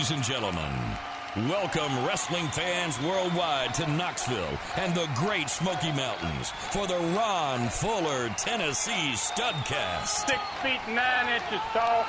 Ladies and gentlemen, welcome wrestling fans worldwide to Knoxville and the Great Smoky Mountains for the Ron Fuller Tennessee Studcast. 6 feet 9 inches tall,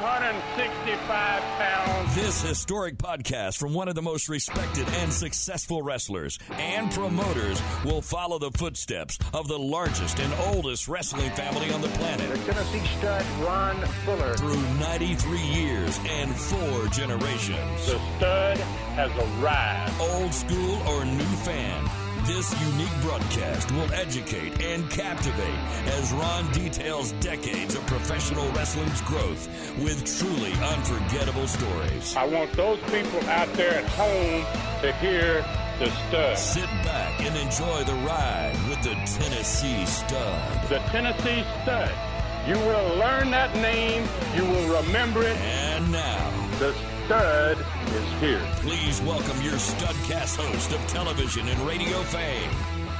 265 pounds. This historic podcast from one of the most respected and successful wrestlers and promoters will follow the footsteps of the largest and oldest wrestling family on the planet. The Tennessee Stud, Ron Fuller. Through 93 years and 4 generations. The Stud has arrived. Old school or new fan, this unique broadcast will educate and captivate as Ron details decades of professional wrestling's growth with truly unforgettable stories. I want those people out there at home to hear the Stud. Sit back and enjoy the ride with the Tennessee Stud. The Tennessee Stud. You will learn that name. You will remember it. And now, the Stud is here. Please welcome your Studcast host of television and radio fame,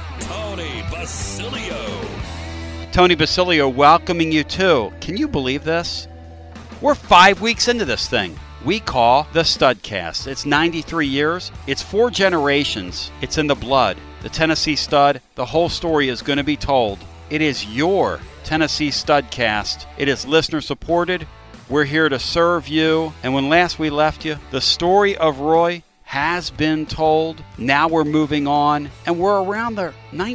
Tony Basilio. Tony Basilio welcoming you too. Can you believe this? We're 5 weeks into this thing we call the Studcast. It's 93 years. It's 4 generations. It's in the blood. The Tennessee Stud, the whole story is going to be told. It is your Tennessee Studcast. It is listener supported. We're here to serve you. And when last we left you, the story of Roy has been told. Now we're moving on, and we're around the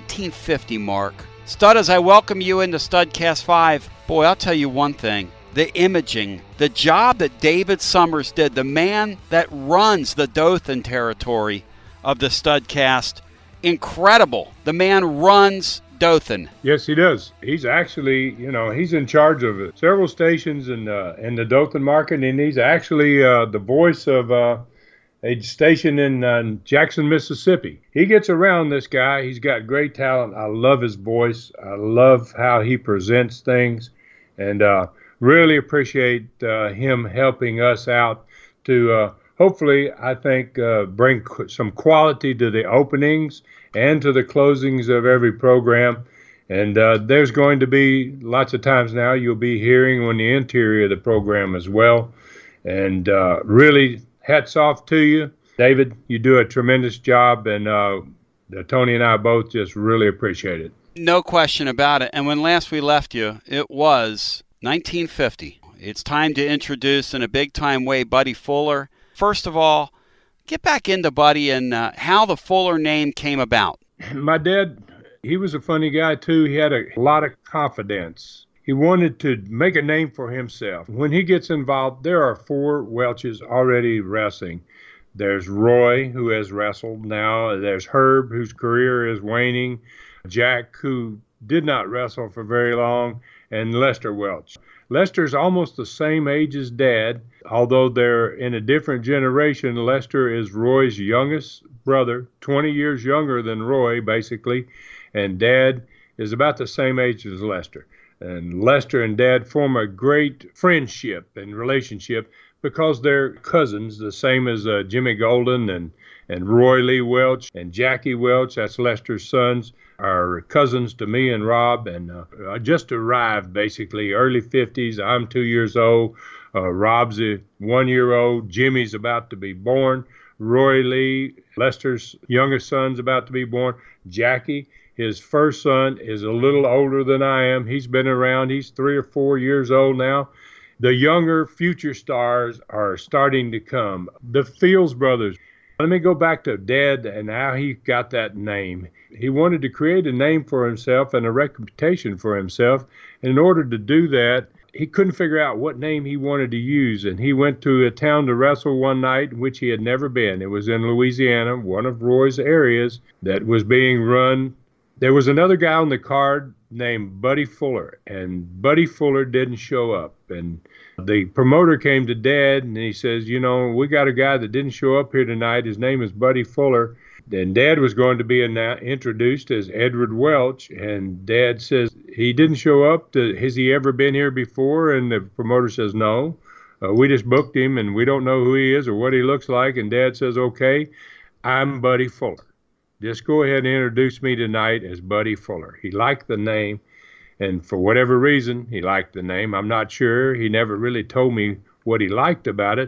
1950 mark. Stud, as I welcome you into Studcast 5, boy, I'll tell you one thing. The imaging, the job that David Summers did, the man that runs the Dothan territory of the Studcast, incredible. The man runs Dothan. Yes, he does. He's actually, he's in charge of several stations in the Dothan market, and he's actually the voice of a station in Jackson, Mississippi. He gets around, this guy. He's got great talent. I love his voice. I love how he presents things, and really appreciate him helping us out to hopefully, I think, bring some quality to the openings and to the closings of every program. And there's going to be lots of times now you'll be hearing on the interior of the program as well. And really, hats off to you. David, you do a tremendous job, and Tony and I both just really appreciate it. No question about it. And when last we left you, it was 1950. It's time to introduce, in a big-time way, Buddy Fuller. First of all, get back into Buddy and how the Fuller name came about. My dad, he was a funny guy, too. He had a lot of confidence. He wanted to make a name for himself. When he gets involved, there are 4 Welches already wrestling. There's Roy, who has wrestled now. There's Herb, whose career is waning. Jack, who did not wrestle for very long. And Lester Welch. Lester's almost the same age as Dad, although they're in a different generation. Lester is Roy's youngest brother, 20 years younger than Roy, basically, and Dad is about the same age as Lester. And Lester and Dad form a great friendship and relationship because they're cousins, the same as Jimmy Golden and Roy Lee Welch and Jackie Welch, that's Lester's sons, are cousins to me and Rob, and just arrived basically early 50s. I'm 2 years old. Rob's a 1-year-old. Jimmy's about to be born. Roy Lee, Lester's youngest son's about to be born. Jackie, his first son, is a little older than I am. He's been around. He's 3 or 4 years old now. The younger future stars are starting to come. The Fields brothers. Let me go back to Dad and how he got that name. He wanted to create a name for himself and a reputation for himself. And in order to do that, he couldn't figure out what name he wanted to use. And he went to a town to wrestle one night in which he had never been. It was in Louisiana, one of Roy's areas that was being run. There was another guy on the card named Buddy Fuller, and Buddy Fuller didn't show up. And the promoter came to Dad, and he says, we got a guy that didn't show up here tonight. His name is Buddy Fuller. And Dad was going to be introduced as Edward Welch, and Dad says, he didn't show up. Has he ever been here before? And the promoter says, no. We just booked him, and we don't know who he is or what he looks like. And Dad says, okay, I'm Buddy Fuller. Just go ahead and introduce me tonight as Buddy Fuller. He liked the name, and for whatever reason, he liked the name. I'm not sure. He never really told me what he liked about it,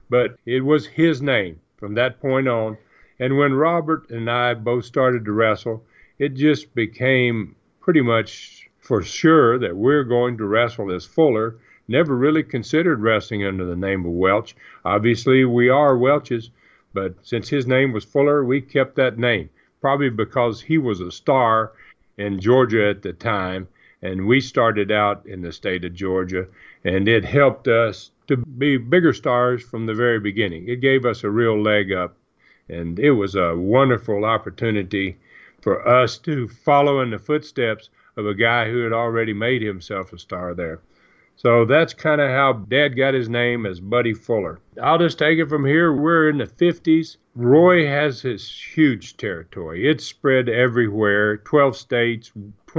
but it was his name from that point on. And when Robert and I both started to wrestle, it just became pretty much for sure that we're going to wrestle as Fuller. Never really considered wrestling under the name of Welch. Obviously, we are Welches, but since his name was Fuller, we kept that name, probably because he was a star in Georgia at the time, and we started out in the state of Georgia, and it helped us to be bigger stars from the very beginning. It gave us a real leg up, and it was a wonderful opportunity for us to follow in the footsteps of a guy who had already made himself a star there. So that's kind of how Dad got his name as Buddy Fuller. I'll just take it from here. We're in the 50s. Roy has his huge territory. It's spread everywhere, 12 states,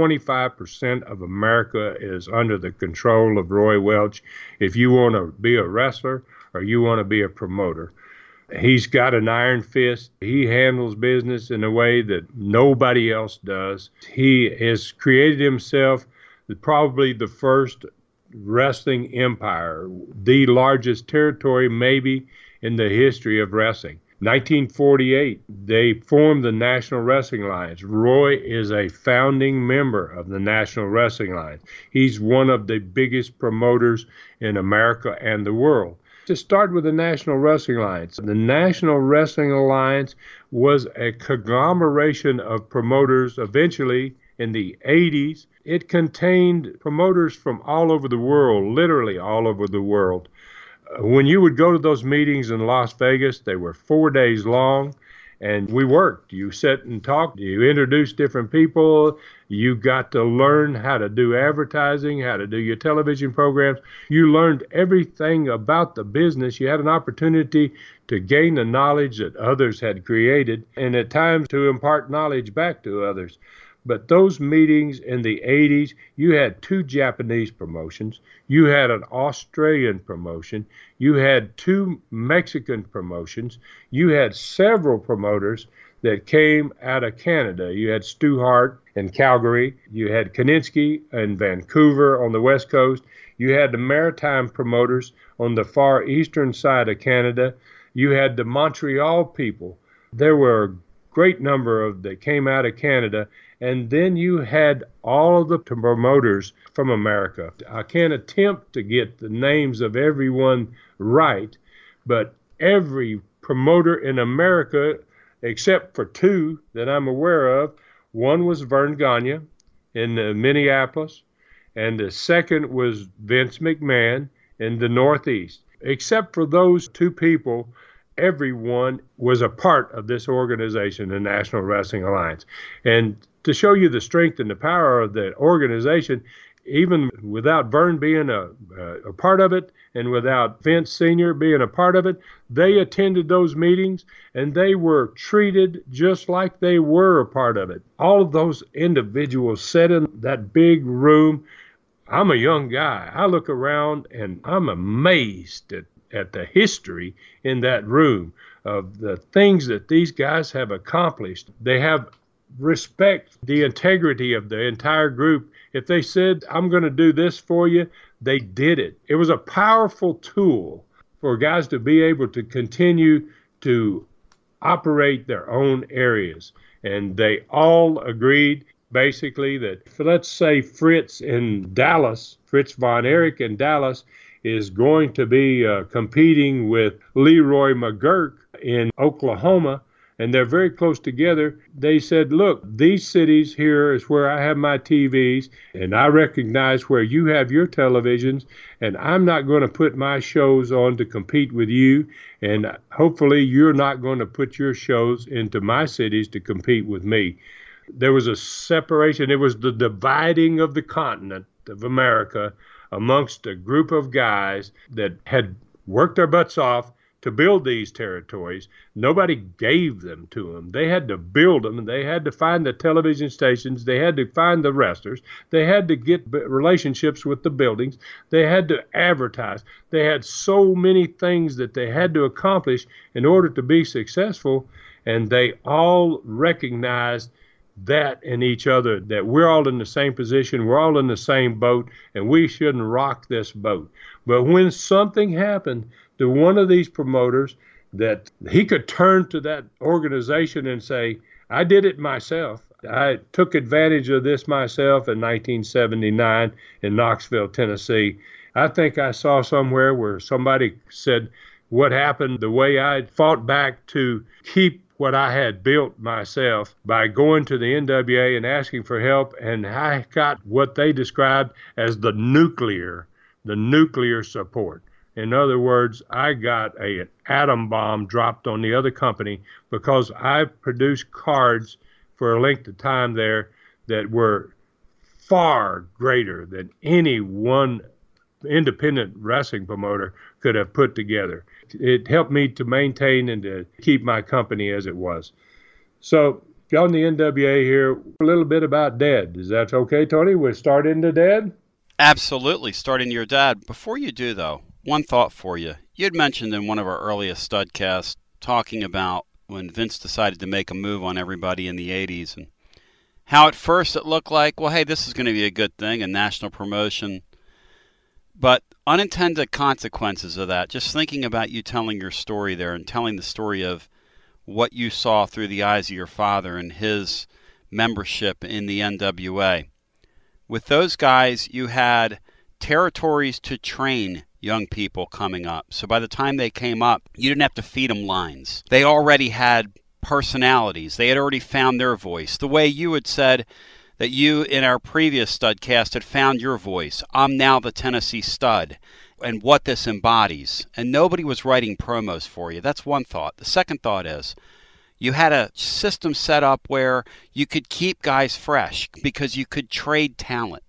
25% of America is under the control of Roy Welch. If you want to be a wrestler or you want to be a promoter, he's got an iron fist. He handles business in a way that nobody else does. He has created himself probably the first wrestling empire, the largest territory maybe in the history of wrestling. 1948, they formed the National Wrestling Alliance. Roy is a founding member of the National Wrestling Alliance. He's one of the biggest promoters in America and the world. To start with the National Wrestling Alliance, the National Wrestling Alliance was a conglomeration of promoters eventually in the 80s. It contained promoters from all over the world, literally all over the world. When you would go to those meetings in Las Vegas, they were 4 days long, and we worked. You sat and talked. You introduced different people. You got to learn how to do advertising, how to do your television programs. You learned everything about the business. You had an opportunity to gain the knowledge that others had created, and at times to impart knowledge back to others. But those meetings in the 80s, you had 2 Japanese promotions, you had an Australian promotion, you had 2 Mexican promotions, you had several promoters that came out of Canada. You had Stu Hart in Calgary, you had Kaninsky in Vancouver on the West Coast, you had the maritime promoters on the far eastern side of Canada, you had the Montreal people. There were a great number of that came out of Canada. And then you had all of the promoters from America. I can't attempt to get the names of everyone right, but every promoter in America, except for 2 that I'm aware of, one was Vern Gagne in Minneapolis, and the second was Vince McMahon in the Northeast. Except for those 2 people, everyone was a part of this organization, the National Wrestling Alliance. And to show you the strength and the power of the organization, even without Vern being a part of it and without Vince Sr. being a part of it, they attended those meetings and they were treated just like they were a part of it. All of those individuals sat in that big room. I'm a young guy. I look around and I'm amazed at the history in that room of the things that these guys have accomplished. They have respect the integrity of the entire group. If they said, I'm going to do this for you, they did it. It was a powerful tool for guys to be able to continue to operate their own areas. And they all agreed basically that, let's say Fritz in Dallas, Fritz von Erich in Dallas, is going to be competing with Leroy McGurk in Oklahoma, and they're very close together. They said, look, these cities here is where I have my TVs, and I recognize where you have your televisions, and I'm not going to put my shows on to compete with you, and hopefully you're not going to put your shows into my cities to compete with me. There was a separation. It was the dividing of the continent of America amongst a group of guys that had worked their butts off to build these territories. Nobody gave them to them. They had to build them, and they had to find the television stations. They had to find the wrestlers. They had to get relationships with the buildings. They had to advertise. They had so many things that they had to accomplish in order to be successful, and they all recognized that in each other, that we're all in the same position, we're all in the same boat, and we shouldn't rock this boat. But when something happened to one of these promoters, that he could turn to that organization and say, I did it myself. I took advantage of this myself in 1979 in Knoxville, Tennessee. I think I saw somewhere where somebody said what happened, the way I fought back to keep what I had built myself by going to the NWA and asking for help, and I got what they described as the nuclear support. In other words, I got an atom bomb dropped on the other company because I produced cards for a length of time there that were far greater than any one independent wrestling promoter could have put together. It helped me to maintain and to keep my company as it was. So, on the NWA here, a little bit about Dad. Is that okay, Tony? We'll start into Dad? Absolutely. Starting your dad. Before you do, though, one thought for you. You had mentioned in one of our earliest studcasts talking about when Vince decided to make a move on everybody in the 80s and how at first it looked like, well, hey, this is going to be a good thing, a national promotion. But unintended consequences of that, just thinking about you telling your story there and telling the story of what you saw through the eyes of your father and his membership in the NWA. With those guys, you had territories to train young people coming up. So by the time they came up, you didn't have to feed them lines. They already had personalities. They had already found their voice. The way you had said that you, in our previous studcast, had found your voice. I'm now the Tennessee Stud, and what this embodies. And nobody was writing promos for you. That's one thought. The second thought is, you had a system set up where you could keep guys fresh because you could trade talent.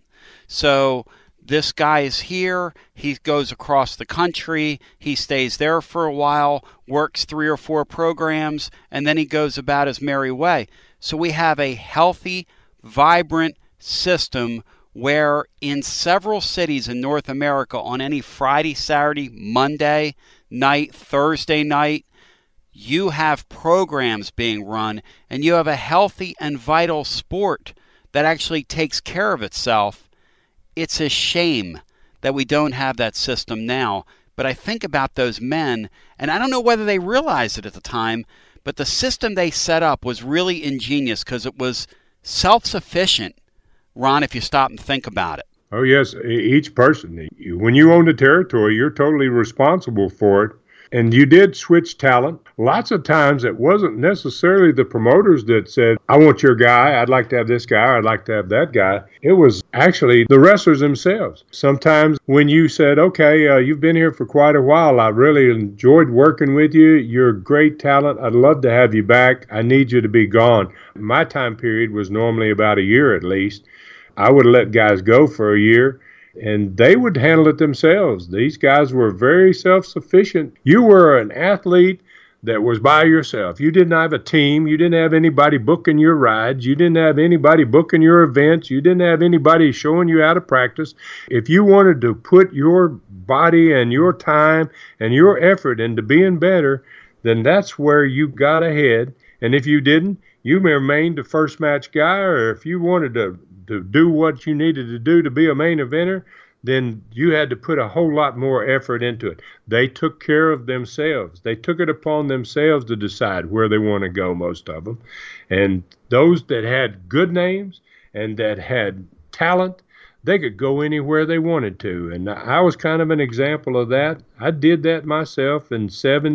So this guy is here, he goes across the country, he stays there for a while, works 3 or 4 programs, and then he goes about his merry way. So we have a healthy, vibrant system where in several cities in North America on any Friday, Saturday, Monday night, Thursday night, you have programs being run and you have a healthy and vital sport that actually takes care of itself. It's a shame that we don't have that system now. But I think about those men, and I don't know whether they realized it at the time, but the system they set up was really ingenious because it was self-sufficient, Ron, if you stop and think about it. Oh, yes. Each person, when you own the territory, you're totally responsible for it. And you did switch talent. Lots of times it wasn't necessarily the promoters that said, I want your guy, I'd like to have this guy, I'd like to have that guy. It was actually the wrestlers themselves. Sometimes when you said, okay, you've been here for quite a while, I really enjoyed working with you, you're great talent, I'd love to have you back, I need you to be gone. My time period was normally about a year at least. I would let guys go for a year, and they would handle it themselves. These guys were very self-sufficient. You were an athlete that was by yourself. You didn't have a team. You didn't have anybody booking your rides. You didn't have anybody booking your events. You didn't have anybody showing you how to practice. If you wanted to put your body and your time and your effort into being better, then that's where you got ahead. And if you didn't, you remained the first match guy, or if you wanted to do what you needed to do to be a main eventer, then you had to put a whole lot more effort into it. They took care of themselves. They took it upon themselves to decide where they want to go, most of them. And those that had good names and that had talent, they could go anywhere they wanted to. And I was kind of an example of that. I did that myself in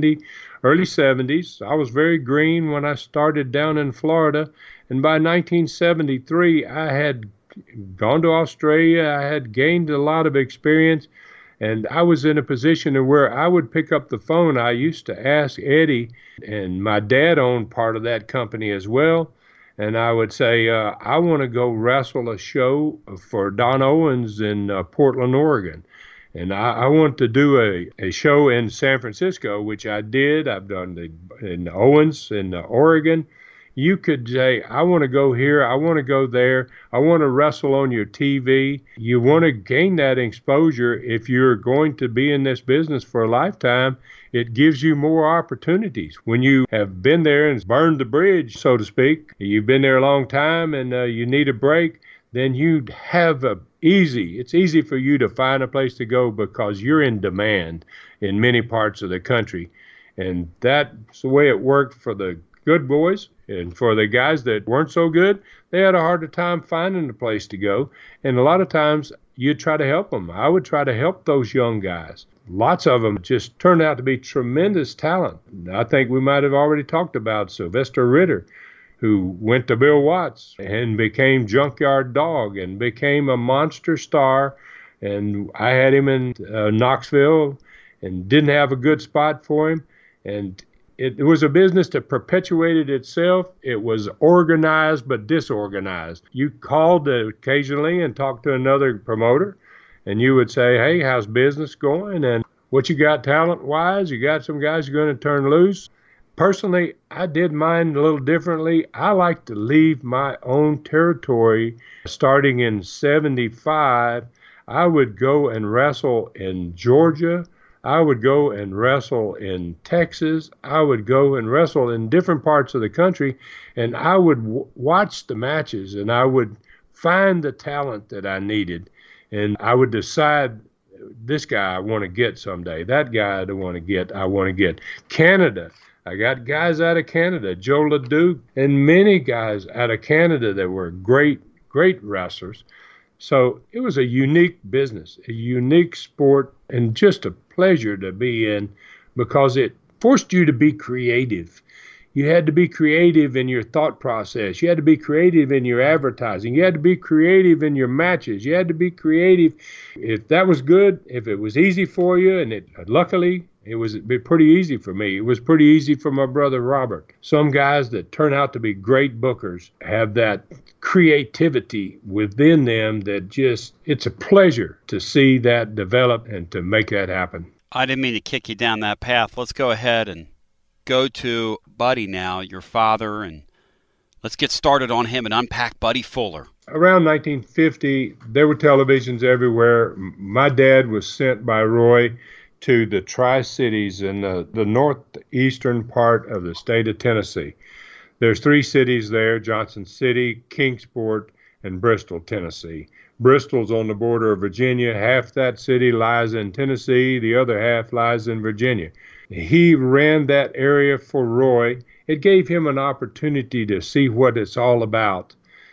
early 70s. I was very green when I started down in Florida. And by 1973, I had gone to Australia. I had gained a lot of experience, and I was in a position where I would pick up the phone. I used to ask Eddie, and my dad owned part of that company as well, and I would say, I want to go wrestle a show for Don Owens in Portland, Oregon. And I want to do a show in San Francisco, which I did. I've done in Owens in Oregon. You could say, I want to go here, I want to go there, I want to wrestle on your TV. You want to gain that exposure. If you're going to be in this business for a lifetime, it gives you more opportunities. When you have been there and burned the bridge, so to speak, you've been there a long time and you need a break, then you have it's easy for you to find a place to go because you're in demand in many parts of the country. And that's the way it worked for the good boys. And for the guys that weren't so good, they had a harder time finding a place to go. And a lot of times you'd try to help them. I would try to help those young guys. Lots of them just turned out to be tremendous talent. I think we might have already talked about Sylvester Ritter, who went to Bill Watts and became Junkyard Dog and became a monster star. And I had him in Knoxville and didn't have a good spot for him. And it was a business that perpetuated itself. It was organized but disorganized. You called occasionally and talked to another promoter, and you would say, hey, how's business going? And what you got talent-wise? You got some guys you're going to turn loose? Personally, I did mine a little differently. I like to leave my own territory. Starting in 75, I would go and wrestle in Georgia. I would go and wrestle in Texas. I would go and wrestle in different parts of the country, and I would watch the matches, and I would find the talent that I needed, and I would decide, this guy I want to get someday. That guy I want to get. Canada. I got guys out of Canada, Joe LeDuc, and many guys out of Canada that were great, great wrestlers. So it was a unique business, a unique sport, and just a pleasure to be in because it forced you to be creative. You had to be creative in your thought process. You had to be creative in your advertising. You had to be creative in your matches. You had to be creative. If that was good, if it was easy for you, and luckily it was pretty easy for me. It was pretty easy for my brother Robert. Some guys that turn out to be great bookers have that creativity within them that just, it's a pleasure to see that develop and to make that happen. I didn't mean to kick you down that path. Let's go ahead and go to Buddy now, your father, and let's get started on him and unpack Buddy Fuller. Around 1950, there were televisions everywhere. My dad was sent by Roy to the Tri-Cities in the northeastern part of the state of Tennessee. There's 3 cities there, Johnson City, Kingsport, and Bristol, Tennessee. Bristol's on the border of Virginia. Half that city lies in Tennessee. The other half lies in Virginia. He ran that area for Roy. It gave him an opportunity to see what it's all about,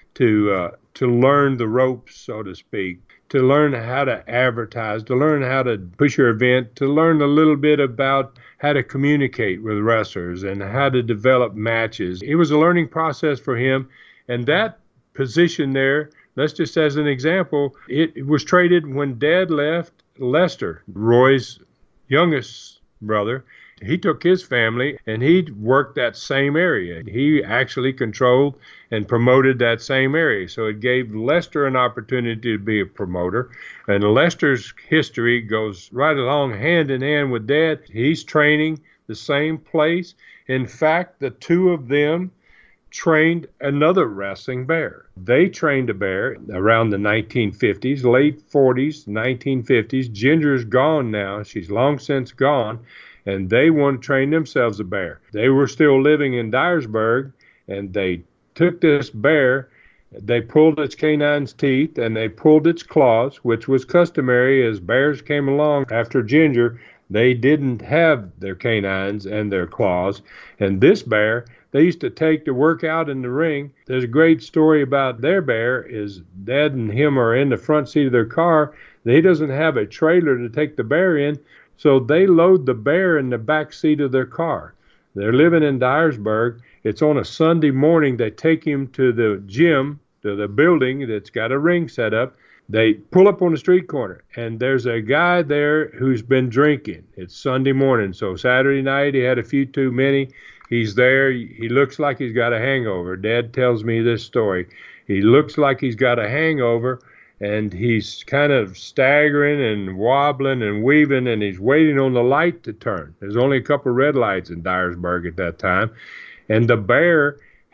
to learn the ropes, so to speak, to learn how to advertise, to learn how to push your event, to learn a little bit about how to communicate with wrestlers and how to develop matches. It was a learning process for him. And that position there, let's just as an example, it was traded when Dad left. Lester, Roy's youngest brother, he took his family and he worked that same area. He actually controlled and promoted that same area. So it gave Lester an opportunity to be a promoter. And Lester's history goes right along hand in hand with Dad. He's training the same place. In fact, the two of them trained another wrestling bear. They trained a bear around the 1950s, late 40s, 1950s. Ginger's gone now. She's long since gone. And they want to train themselves a bear. They were still living in Dyersburg, and they took this bear, they pulled its canine's teeth, and they pulled its claws, which was customary as bears came along after Ginger. They didn't have their canines and their claws. And this bear, they used to take to work out in the ring. There's a great story about their bear is Dad and him are in the front seat of their car. He doesn't have a trailer to take the bear in. So they load the bear in the back seat of their car. They're living in Dyersburg. It's on a Sunday morning. They take him to the gym, to the building that's got a ring set up. They pull up on the street corner, and there's a guy there who's been drinking. It's Sunday morning, so Saturday night he had a few too many. He's there. He looks like he's got a hangover. Dad tells me this story. He looks like he's got a hangover, and he's kind of staggering and wobbling and weaving, and he's waiting on the light to turn. There's only a couple of red lights in Dyersburg at that time. And the bear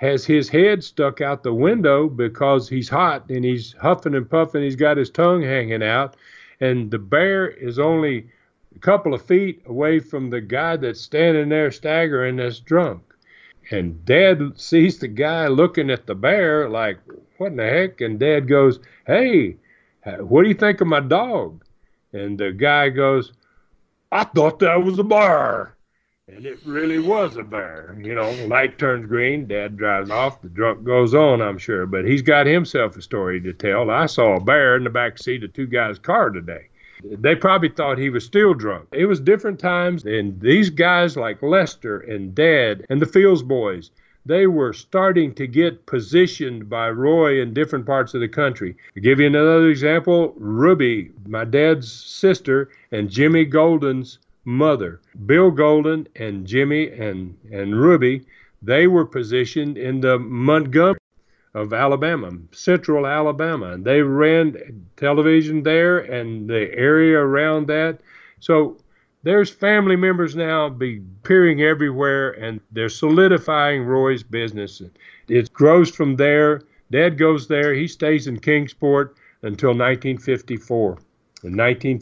has his head stuck out the window because he's hot and he's huffing and puffing. He's got his tongue hanging out, and the bear is only a couple of feet away from the guy that's standing there staggering that's drunk. And Dad sees the guy looking at the bear like, what in the heck? And Dad goes, hey, what do you think of my dog? And the guy goes, I thought that was a bear. And it really was a bear. You know, light turns green, Dad drives off, the drunk goes on, I'm sure. But he's got himself a story to tell. I saw a bear in the back seat of two guys' car today. They probably thought he was still drunk. It was different times, and these guys like Lester and Dad and the Fields boys, they were starting to get positioned by Roy in different parts of the country. To give you another example, Ruby, my dad's sister, and Jimmy Golden's mother. Bill Golden and Jimmy and Ruby, they were positioned in the Montgomery of Alabama, central Alabama. And they ran television there and the area around that. So there's family members now appearing everywhere, and they're solidifying Roy's business. It grows from there. Dad goes there. He stays in Kingsport until 1954. In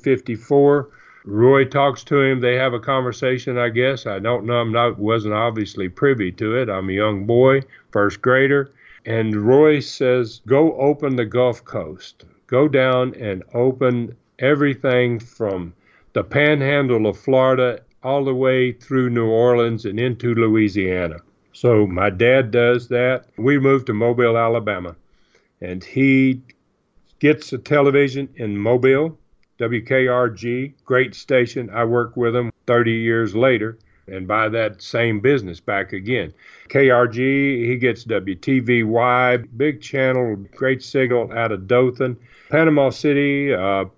1954, Roy talks to him. They have a conversation, I guess. I don't know. Wasn't obviously privy to it. I'm a young boy, first grader. And Roy says, go open the Gulf Coast. Go down and open everything from the panhandle of Florida all the way through New Orleans and into Louisiana. So my dad does that. We moved to Mobile, Alabama. And he gets a television in Mobile, WKRG, great station. I worked with him 30 years later and buy that same business back again. KRG, he gets WTVY, big channel, great signal out of Dothan. Panama City,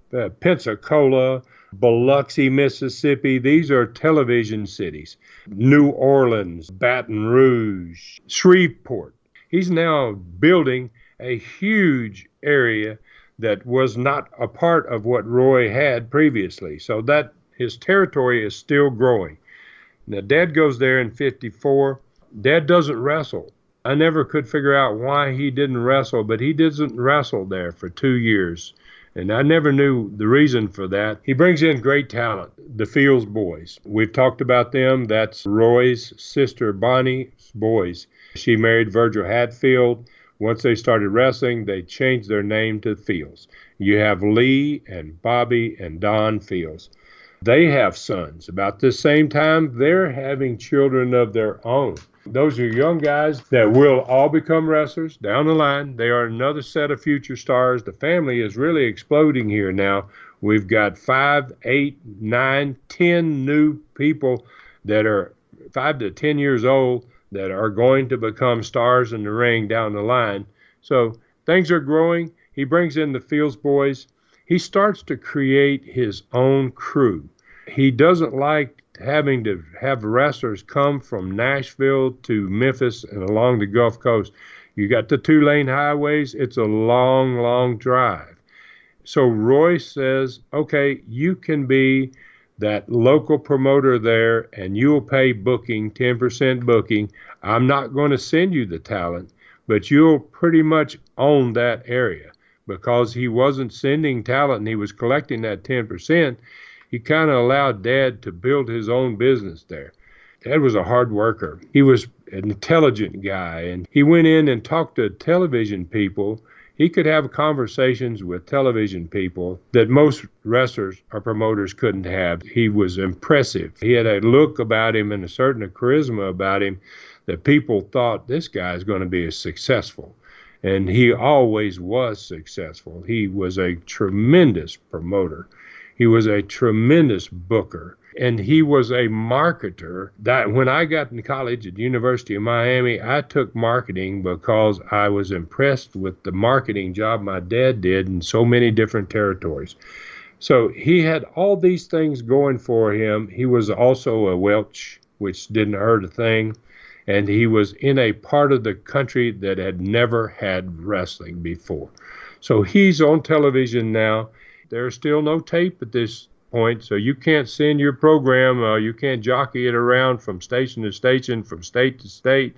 Pensacola, Biloxi, Mississippi, these are television cities. New Orleans, Baton Rouge, Shreveport. He's now building a huge area that was not a part of what Roy had previously. So that his territory is still growing. Now, Dad goes there in 54. Dad doesn't wrestle. I never could figure out why he didn't wrestle, but he didn't wrestle there for 2 years. And I never knew the reason for that. He brings in great talent, the Fields boys. We've talked about them. That's Roy's sister Bonnie's boys. She married Virgil Hatfield. Once they started wrestling, they changed their name to Fields. You have Lee and Bobby and Don Fields. They have sons. About the same time, they're having children of their own. Those are young guys that will all become wrestlers down the line. They are another set of future stars. The family is really exploding here now. We've got 5, 8, 9, 10 new people that are 5 to 10 years old that are going to become stars in the ring down the line. So things are growing. He brings in the Fields boys. He starts to create his own crew. He doesn't like having to have wrestlers come from Nashville to Memphis and along the Gulf Coast. You got the 2-lane highways. It's a long, long drive. So Roy says, okay, you can be that local promoter there and you'll pay booking, 10% booking. I'm not going to send you the talent, but you'll pretty much own that area. Because he wasn't sending talent and he was collecting that 10%, he kind of allowed Dad to build his own business there. Dad was a hard worker. He was an intelligent guy, and he went in and talked to television people. He could have conversations with television people that most wrestlers or promoters couldn't have. He was impressive. He had a look about him and a certain charisma about him that people thought this guy is going to be successful. And he always was successful. He was a tremendous promoter. He was a tremendous booker. And he was a marketer. That when I got in college at the University of Miami, I took marketing because I was impressed with the marketing job my dad did in so many different territories. So he had all these things going for him. He was also a Welch, which didn't hurt a thing. And he was in a part of the country that had never had wrestling before. So he's on television now. There's still no tape at this point, so you can't send your program. You can't jockey it around from station to station, from state to state.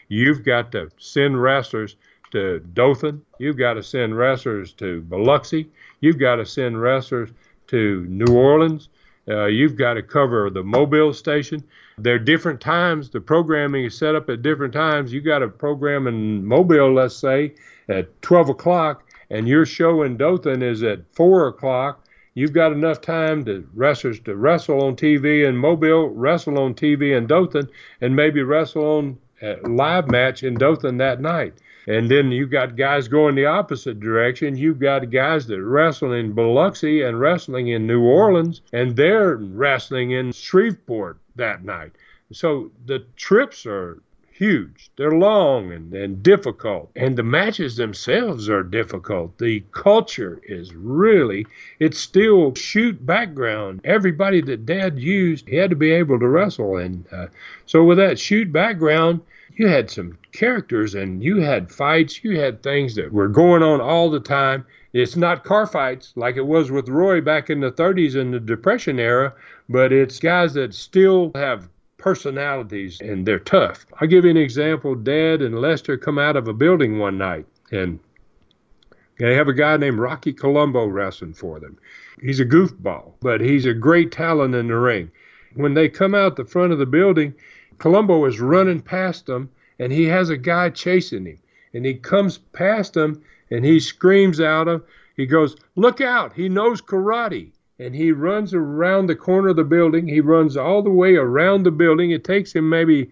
You've got to send wrestlers to Dothan. You've got to send wrestlers to Biloxi. You've got to send wrestlers to New Orleans. You've got to cover the Mobile station. There are different times. The programming is set up at different times. You got a program in Mobile, let's say, at 12 o'clock, and your show in Dothan is at 4 o'clock. You've got enough time to wrestlers to wrestle on TV in Mobile, wrestle on TV in Dothan, and maybe wrestle on a live match in Dothan that night. And then you've got guys going the opposite direction. You've got guys that wrestle in Biloxi and wrestling in New Orleans, and they're wrestling in Shreveport that night. So the trips are huge. They're long and difficult. And the matches themselves are difficult. The culture is really, it's still shoot background. Everybody that Dad used, he had to be able to wrestle. And so with that shoot background, you had some characters and you had fights. You had things that were going on all the time. It's not car fights like it was with Roy back in the 30s in the Depression era, but it's guys that still have personalities and they're tough. I'll give you an example. Dad and Lester come out of a building one night and they have a guy named Rocky Colombo wrestling for them. He's a goofball, but he's a great talent in the ring. When they come out the front of the building, Colombo is running past them and he has a guy chasing him, and he comes past him and he screams out him. He goes, "Look out, he knows karate." And he runs around the corner of the building. He runs all the way around the building. It takes him maybe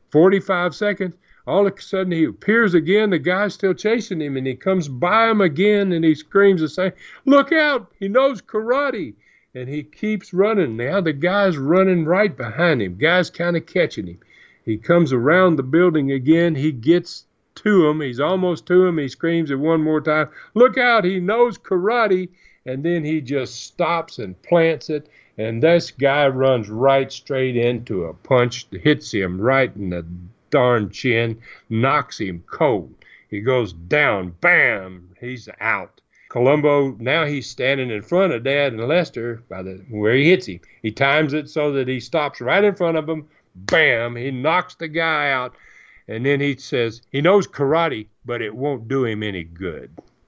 45 seconds. All of a sudden, he appears again. The guy's still chasing him, and he comes by him again, and he screams and says, "Look out, he knows karate." And he keeps running. Now the guy's running right behind him. Guy's kind of catching him. He comes around the building again. He gets to him. He's almost to him. He screams it one more time, "Look out, he knows karate." And then he just stops and plants it, and this guy runs right straight into a punch, hits him right in the darn chin, knocks him cold. He goes down, bam, he's out. Colombo, now he's standing in front of Dad and Lester where he hits him. He times it so that he stops right in front of him, bam, he knocks the guy out, and then he says, "He knows karate, but it won't do him any good."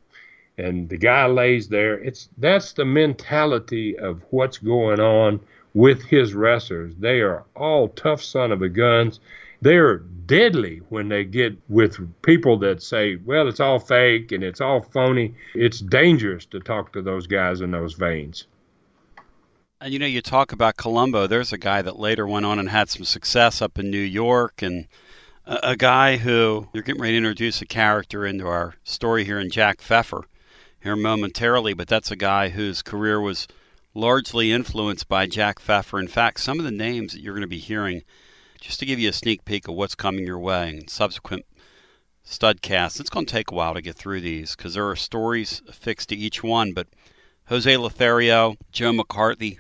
And the guy lays there. That's the mentality of what's going on with his wrestlers. They are all tough son of a guns. They're deadly when they get with people that say, well, it's all fake and it's all phony. It's dangerous to talk to those guys in those veins. And you talk about Colombo. There's a guy that later went on and had some success up in New York, and a guy who, you're getting ready to introduce a character into our story here in Jack Pfeffer here momentarily, but that's a guy whose career was largely influenced by Jack Pfeffer. In fact, some of the names that you're going to be hearing, just to give you a sneak peek of what's coming your way in subsequent studcasts, it's going to take a while to get through these because there are stories affixed to each one, but Jose Lothario, Joe McCarthy,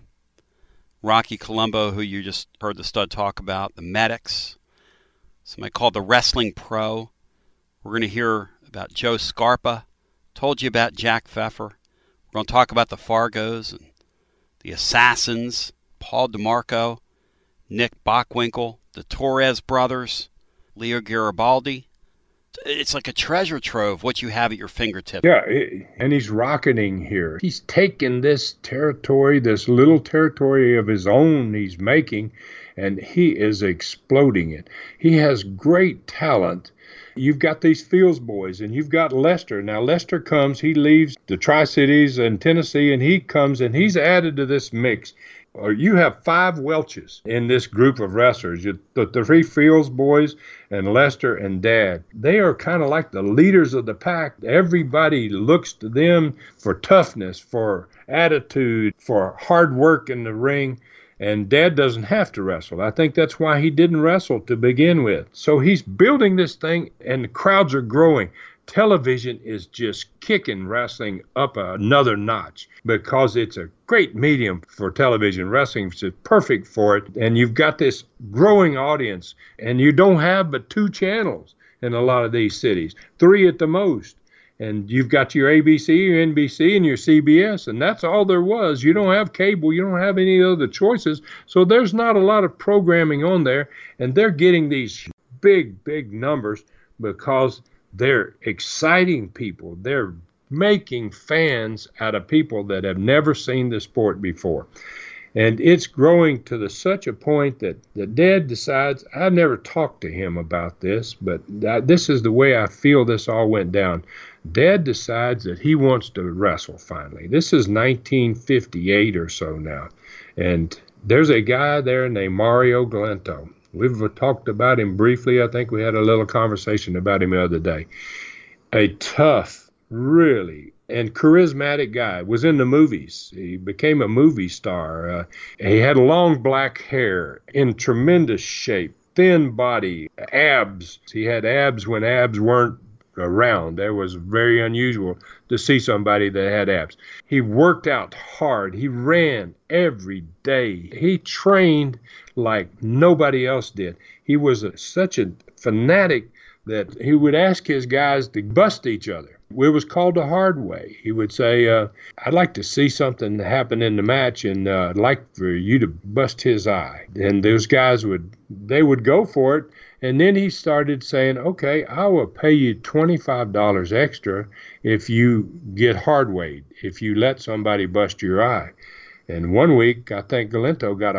Rocky Colombo, who you just heard the stud talk about, the Medics, somebody called the Wrestling Pro. We're going to hear about Joe Scarpa. Told you about Jack Pfeffer. We're going to talk about the Fargos and the Assassins, Paul DeMarco, Nick Bockwinkel, the Torres brothers, Leo Garibaldi. It's like a treasure trove, what you have at your fingertips. Yeah, and he's rocketing here. He's taken this territory, this little territory of his own he's making, and he is exploding it. He has great talent. You've got these Fields boys, and you've got Lester. Now, Lester comes, he leaves the Tri-Cities and Tennessee, and he comes, and he's added to this mix. You have 5 Welches in this group of wrestlers. The 3 Fields boys and Lester and Dad. They are kind of like the leaders of the pack. Everybody looks to them for toughness, for attitude, for hard work in the ring. And Dad doesn't have to wrestle. I think that's why he didn't wrestle to begin with. So he's building this thing, and the crowds are growing. Television is just kicking wrestling up another notch because it's a great medium for television. Wrestling is perfect for it. And you've got this growing audience, and you don't have but 2 channels in a lot of these cities, 3 at the most. And you've got your ABC, your NBC, and your CBS, and that's all there was. You don't have cable. You don't have any other choices. So there's not a lot of programming on there, and they're getting these big, big numbers because they're exciting people. They're making fans out of people that have never seen the sport before. And it's growing to such a point that Dad decides, I've never talked to him about this, but this is the way I feel this all went down. Dad decides that he wants to wrestle finally. This is 1958 or so now. And there's a guy there named Mario Galento. We've talked about him briefly. I think we had a little conversation about him the other day. A tough, really, and charismatic guy. Was in the movies. He became a movie star. He had long black hair, in tremendous shape, thin body, abs. He had abs when abs weren't around. That was very unusual to see somebody that had abs. He worked out hard. He ran every day. He trained like nobody else did. He was such a fanatic that he would ask his guys to bust each other. It was called the hard way. He would say, I'd like to see something happen in the match, and I'd like for you to bust his eye. And those guys would go for it. And then he started saying, okay, I will pay you $25 extra if you get hard weighed, if you let somebody bust your eye. And one week, I think Galento got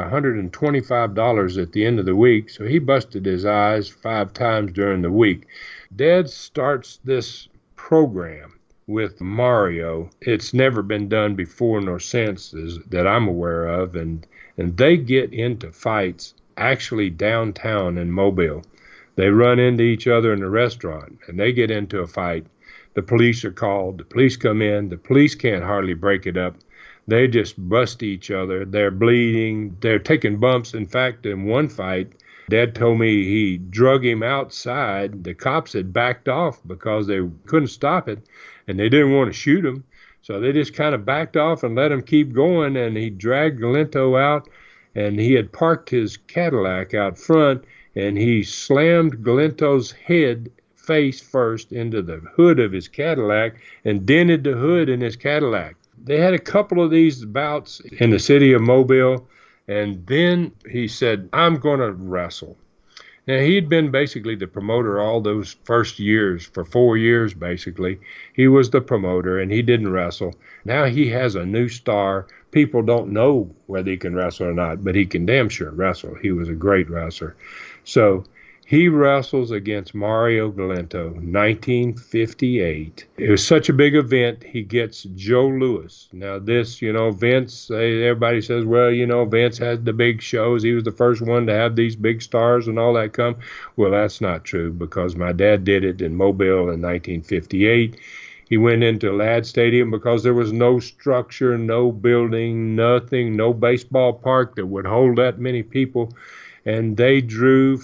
$125 at the end of the week, so he busted his eyes 5 times during the week. Dad starts this program with Mario. It's never been done before nor since that I'm aware of, and they get into fights actually downtown in Mobile. They run into each other in a restaurant, and they get into a fight. The police are called. The police come in. The police can't hardly break it up. They just bust each other. They're bleeding. They're taking bumps. In fact, in one fight, Dad told me he drug him outside. The cops had backed off because they couldn't stop it, and they didn't want to shoot him. So they just kind of backed off and let him keep going, and he dragged Galento out, and he had parked his Cadillac out front, and he slammed Galento's head face first into the hood of his Cadillac and dented the hood in his Cadillac. They had a couple of these bouts in the city of Mobile, and then he said, I'm going to wrestle. Now, he'd been basically the promoter all those first years, for 4 years, basically. He was the promoter, and he didn't wrestle. Now he has a new star. People don't know whether he can wrestle or not, but he can damn sure wrestle. He was a great wrestler. So he wrestles against Mario Galento, 1958. It was such a big event, he gets Joe Louis. Now this, Vince, everybody says, well, Vince had the big shows. He was the first one to have these big stars and all that come. Well, that's not true, because my dad did it in Mobile in 1958. He went into Ladd Stadium because there was no structure, no building, nothing, no baseball park that would hold that many people. And they drew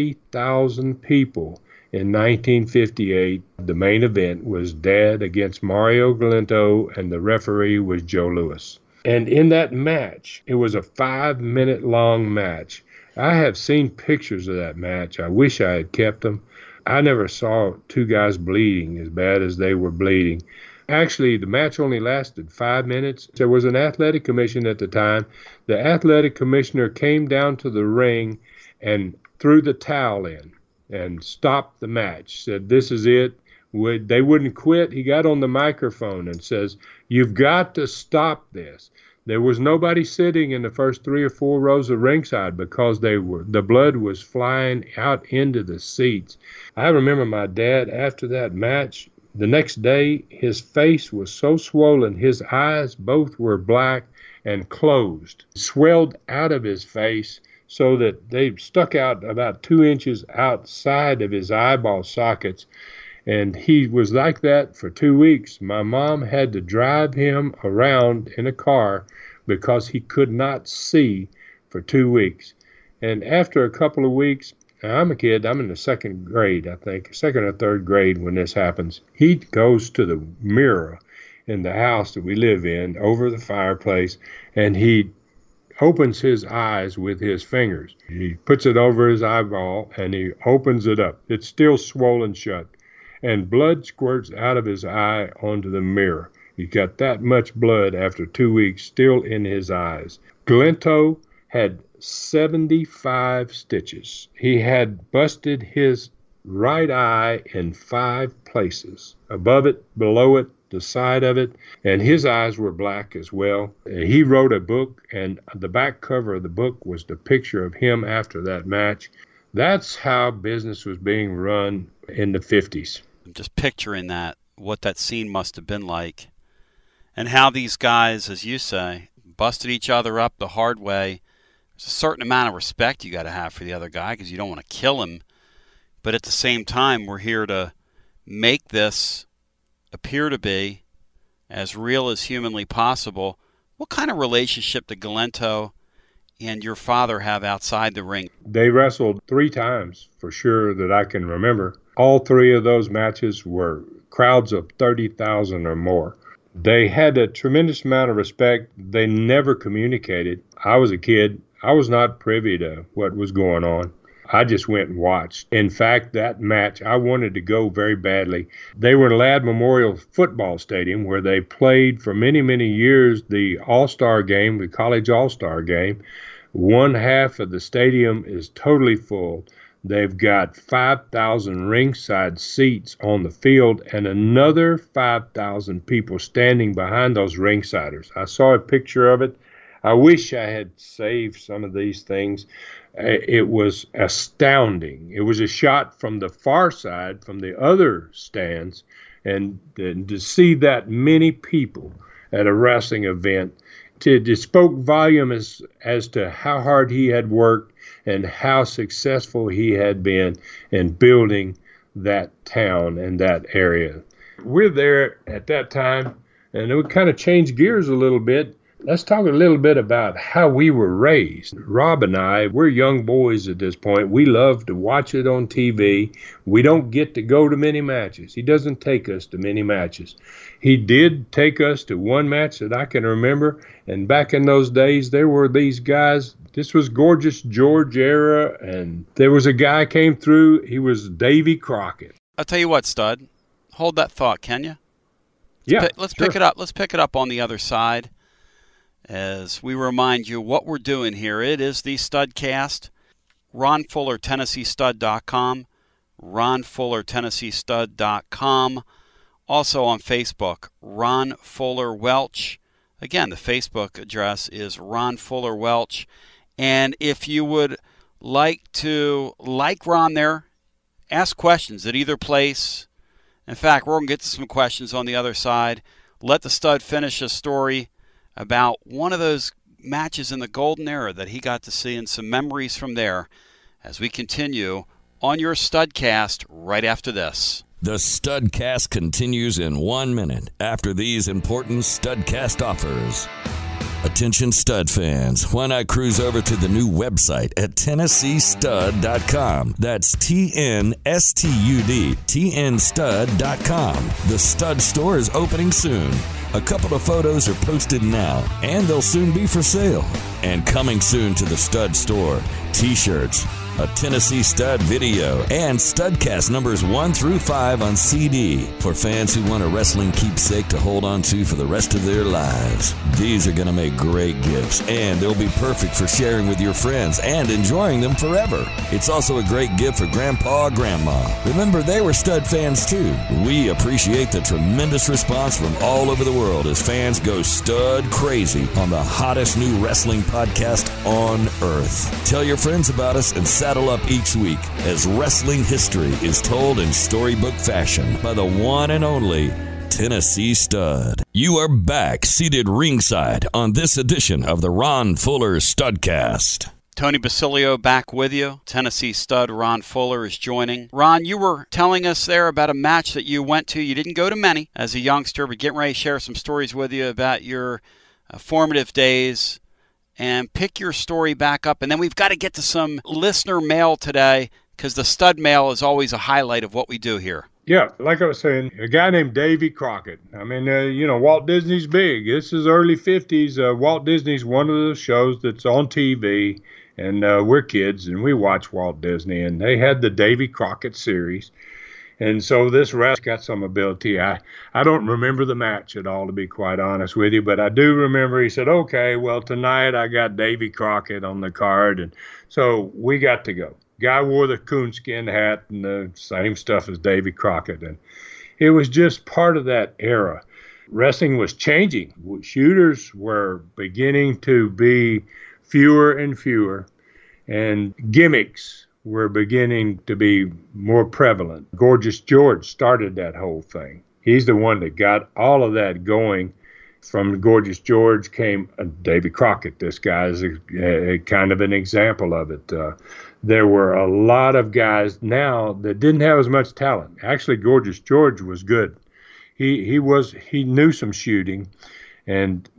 40,000 people in 1958. The main event was Dad against Mario Galento, and the referee was Joe Louis. And in that match, it was a 5-minute long match. I have seen pictures of that match. I wish I had kept them. I never saw 2 guys bleeding as bad as they were bleeding. Actually, the match only lasted 5 minutes. There was an athletic commission at the time. The athletic commissioner came down to the ring and threw the towel in and stopped the match, said, this is it. They wouldn't quit. He got on the microphone and says, you've got to stop this. There was nobody sitting in the first 3 or 4 rows of ringside because the blood was flying out into the seats. I remember my dad, after that match, the next day, his face was so swollen, his eyes both were black and closed, swelled out of his face so that they stuck out about 2 inches outside of his eyeball sockets. And he was like that for 2 weeks. My mom had to drive him around in a car because he could not see for 2 weeks. And after a couple of weeks, I'm a kid, I'm in the 2nd grade, I think, 2nd or 3rd grade when this happens. He goes to the mirror in the house that we live in, over the fireplace, and he opens his eyes with his fingers. He puts it over his eyeball, and he opens it up. It's still swollen shut, and blood squirts out of his eye onto the mirror. He got that much blood after 2 weeks still in his eyes. Galento had 75 stitches. He had busted his right eye in 5 places, above it, below it, the side of it, and his eyes were black as well. He wrote a book, and the back cover of the book was the picture of him after that match. That's how business was being run in the 50s. I'm just picturing that, what that scene must have been like, and how these guys, as you say, busted each other up the hard way. There's a certain amount of respect you got to have for the other guy because you don't want to kill him. But at the same time, we're here to make this appear to be as real as humanly possible. What kind of relationship did Galento and your father have outside the ring? They wrestled 3 times for sure that I can remember. All 3 of those matches were crowds of 30,000 or more. They had a tremendous amount of respect. They never communicated. I was a kid. I was not privy to what was going on. I just went and watched. In fact, that match, I wanted to go very badly. They were in Ladd Memorial Football Stadium where they played for many, many years the All-Star game, the college All-Star game. One half of the stadium is totally full. They've got 5,000 ringside seats on the field and another 5,000 people standing behind those ringsiders. I saw a picture of it. I wish I had saved some of these things. It was astounding. It was a shot from the far side, from the other stands, and to see that many people at a wrestling event, it spoke volume as to how hard he had worked and how successful he had been in building that town and that area. We're there at that time, and it would kind of change gears a little bit. Let's talk a little bit about how we were raised. Rob and I, we're young boys at this point. We love to watch it on TV. We don't get to go to many matches. He doesn't take us to many matches. He did take us to one match that I can remember, and back in those days, there were these guys. This was Gorgeous George era, and there was a guy came through. He was Davy Crockett. I'll tell you what, Stud. Hold that thought, can you? Let's pick it up. Let's pick it up on the other side as we remind you what we're doing here. It is the Studcast. Ron Fuller, TennesseeStud.com. Ron Fuller, TennesseeStud.com. Also on Facebook, Ron Fuller Welch. Again, the Facebook address is Ron Fuller Welch. And if you would like to, like Ron there, ask questions at either place. In fact, we're going to get to some questions on the other side. Let the Stud finish a story about one of those matches in the golden era that he got to see and some memories from there as we continue on your Studcast right after this. The Studcast continues in 1 minute after these important Studcast offers. Attention Stud fans, why not cruise over to the new website at TennesseeStud.com. That's TNSTUD, TNStud.com. The Stud store is opening soon. A couple of photos are posted now, and they'll soon be for sale. And coming soon to the Stud store, T-shirts, a Tennessee Stud video, and Studcast numbers 1 through 5 on CD for fans who want a wrestling keepsake to hold on to for the rest of their lives. These are going to make great gifts, and they'll be perfect for sharing with your friends and enjoying them forever. It's also a great gift for Grandpa or Grandma. Remember, they were Stud fans too. We appreciate the tremendous response from all over the world as fans go Stud crazy on the hottest new wrestling podcast on earth. Tell your friends about us and saddle up each week as wrestling history is told in storybook fashion by the one and only Tennessee Stud. You are back, seated ringside on this edition of the Ron Fuller Studcast. Tony Basilio back with you. Tennessee Stud Ron Fuller is joining. Ron, you were telling us there about a match that you went to. You didn't go to many as a youngster, but getting ready to share some stories with you about your formative days. And pick your story back up. And then we've got to get to some listener mail today because the Stud mail is always a highlight of what we do here. Yeah, like I was saying, a guy named Davy Crockett. I mean, Walt Disney's big. This is early 50s. Walt Disney's one of the shows that's on TV. And we're kids, and we watch Walt Disney. And they had the Davy Crockett series. And so this wrestler got some ability. I don't remember the match at all, to be quite honest with you, but I do remember he said, okay, well, tonight I got Davy Crockett on the card. And so we got to go. Guy wore the coonskin hat and the same stuff as Davy Crockett. And it was just part of that era. Wrestling was changing. Shooters were beginning to be fewer and fewer, and gimmicks were beginning to be more prevalent. Gorgeous George started that whole thing. He's the one that got all of that going. From Gorgeous George came Davy Crockett. This guy is a kind of an example of it. There were a lot of guys now that didn't have as much talent. Actually, Gorgeous George was good. He knew some shooting, and